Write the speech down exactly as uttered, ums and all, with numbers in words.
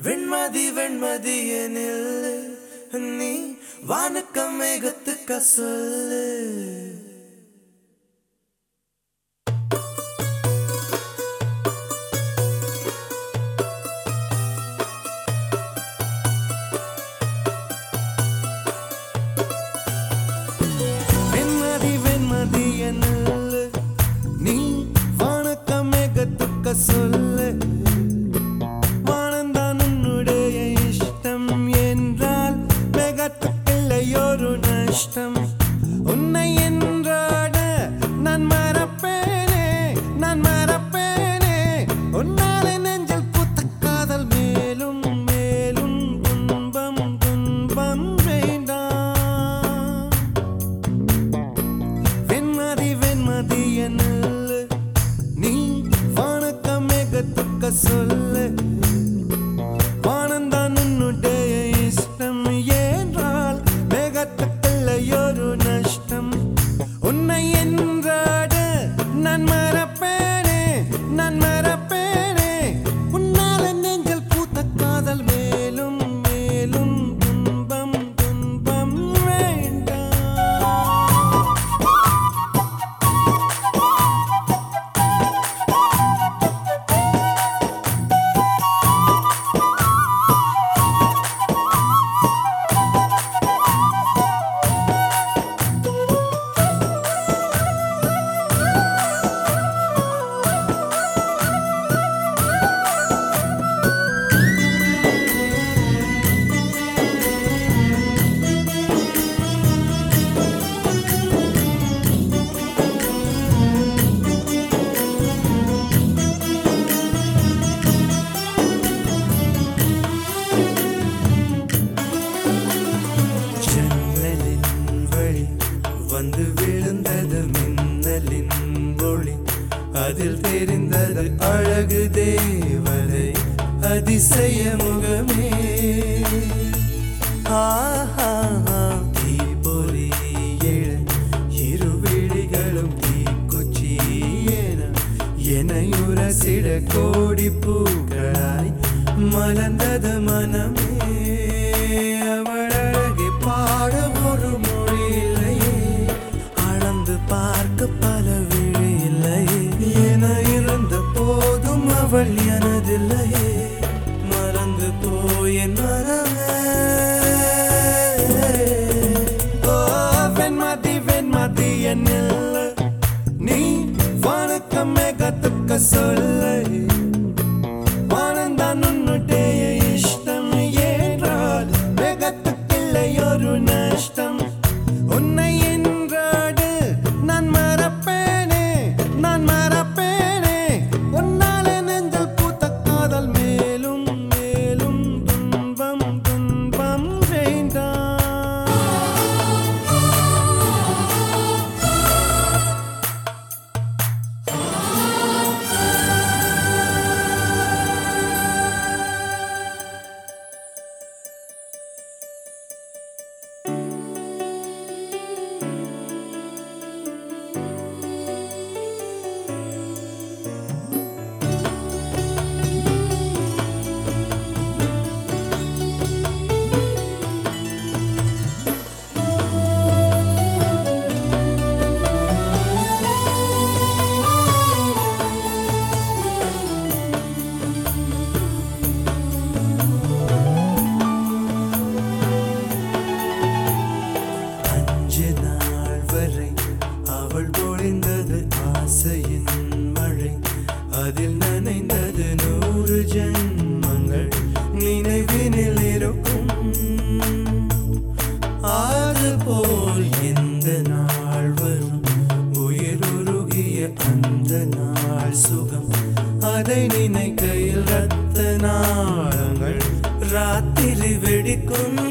வெண்மதி வெண்மதியனில் நீ வானுக்க மேகத்துக்க சொல்லு. வெண்மதி வெண்மதியனில் நீ வானுக்க மேகத்துக்க சொல்லு. உன்னை என்றாட நான் மறப்பேனே நான் மறப்பேனே உன்னாலே நெஞ்சில் பூத்த காதல் மேலும் மேலும் துன்பம் துன்பம் வேண்டாம். வெண்மதி வெண்மதி என்னில் நீ வானுக்க மேகத்துக்க சொல்லு. வானந்தான் உன்னுடைய இஷ்டம் என்றால் மேகத்துக்கல்லையொரு நஷ்டம். உன்னை என்றாட நான் மறப்பேனே நான் மறப்பேனே உன்னால நெஞ்சில் பூத்த காதல் மேலும் மேலும் துன்பம் துன்பம் வேண்டாம். வந்து விழுந்தது மின்னலின் ஒளி, அதில் தெரிந்தது அழகு தேவதை அதிசய முகமே. ஆஹா தீப்பொறி எழ இருவிழிகளும் தீக்குச்சி என எனையுரசிட கோடி பூக்களாய் மலர்ந்தது மனமே. அவள் அழகை பாட ஒரு மொழி இல்லையே, அளந்து பார்க்க பல விழி இல்லையே. என இருந்த போதும் அவள் எனதில்லையே, மறந்து போய் என் மனமே. ஓ வெண்மதி வெண்மதி என்னில் நீ வானுக்க மேகத்துக்க சொல்லு. வானந்தான் உன்னுடைய இஷ்டம் என்றால் மேகத்துக்கில்லையொரு நஷ்டம். உன்னை என்றாடு நான் மறப்பேனே நான் மறப்பேனே உன்னாலே நெஞ்சில் பூத்த காதல் மேலும் மேலும் துன்பம் துன்பம் வேண்டாம். அவள் பொழிந்தது ஆசையின் மழை, அதில் நனைந்தது நூறு ஜென்மங்கள் நினைவினில் இருக்கும். அதுபோல் எந்த நாள் வரும் உயிர் உருகிய அந்த நாள் சுகம், அதை நினைக்கையில் ரத்த நாளங்கள் ராத்திரி வெடிக்கும்.